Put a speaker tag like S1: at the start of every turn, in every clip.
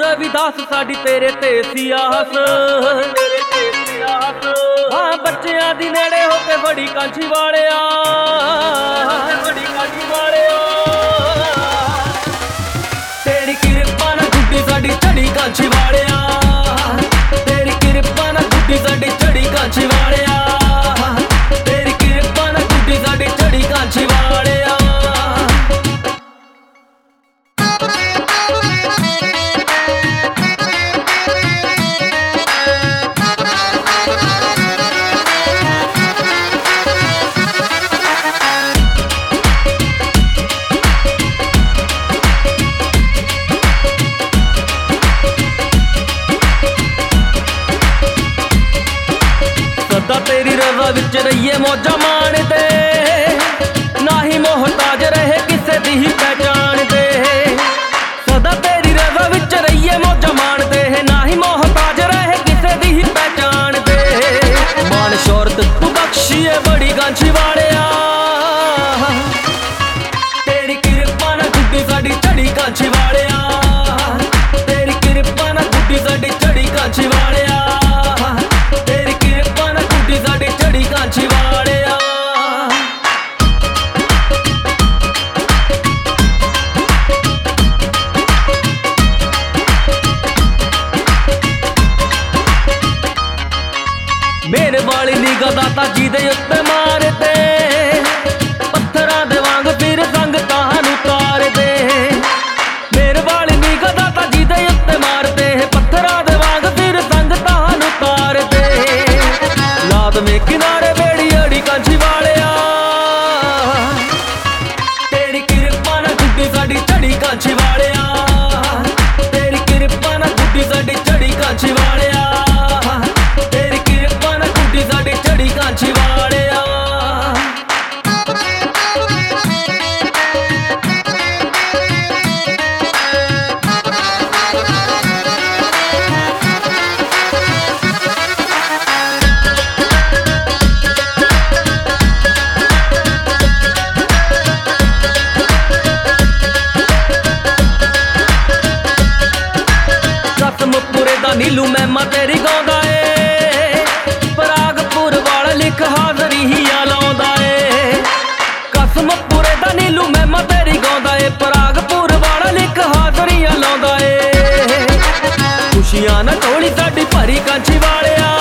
S1: ਵੀ ਦੱਸ ਸਾਡੀ ਤੇਰੇ ਤੇ ਸਿਆਸ। ਹਾਂ ਬੱਚਿਆਂ ਦੀ ਨੇੜੇ ਹੋ ਕੇ ਬੜੀ ਕਾਂਛੀ ਵਾਲਿਆ, ਬੜੀ ਕਾਂਛੀ ਵਾਲਿਆ। ਤੇਰੀ ਕਿਰਪਾ ਨਾਲ ਗੁੱਡੀ ਸਾਡੀ ਚੜੀ ਕਾਂਛੀ ਵਾਲਿਆ, ਤੇਰੀ ਕਿਰਪਾ ਨਾਲ ਗੁੱਡੀ ਸਾਡੀ ਚੜੀ ਕਾਂਛੀ ਵਾਲਿਆ, ਤੇਰੀ ਕਿਰਪਾ ਨਾਲ ਗੁੱਡੀ ਸਾਡੀ ਚੜੀ ਕਾਂਛੀ ਵਾਲਿਆ। तेरी रज़ा विच रहिए मौजा माणदे, ना ही मोहताज रहे किसे दी ही पहचान दे। सदा तेरी रज़ा विच रहिए मौजा माणदे, ना ही मोहताज रहे किसे दी ही पहचान दे। मान शौहरत तू बख्शिए बड़ी कांछी वालिया, तेरी किरपा नाल गुड्डी साडी चढ़ी कांछी वालिया, तेरी किरपा नाल गुड्डी साडी चढ़ी कांछी वालिया, तेरी किरपा नाल गुड्डी साडी चढ़ी कांछी वालिया। मेरे वाली निगाह दाता जी दे उत्ते मारदे, पत्थरां दे वांग फिर संगतां नूं तारदे। मेरे वाली निगाह दाता जी दे उत्ते मारदे, पत्थरां दे वांग फिर संगतां नूं तारदे। लाद में किनारे बेड़ी अड़ी कांछी वालिया, तेरी किरपा नाल गुड्डी साडी चढ़ी कांछी वालिया, तेरी किरपा नाल गुड्डी साडी चढ़ी कांछी वालिया, तेरी किरपा नाल गुड्डी साडी चढ़ी कांछी वालिया। कसमपुरे दा नीलू मैमा तेरी गाउंदा ए, परागपुर वाला लिख हाज़री ही लाउंदा ए। कसमपुरे दा नीलू मैमा तेरी गाउंदा ए, परागपुर वाला लिख हाज़री लाउंदा ए। खुशियां ना ढोली साडी भरी कांछी वालिया,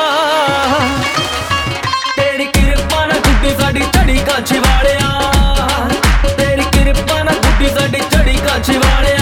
S1: तेरी किरपा नाल गुड्डी साडी चढ़ी कांछी वालिया, तेरी किरपा नाल गुड्डी साडी चढ़ी कांछी वालिया।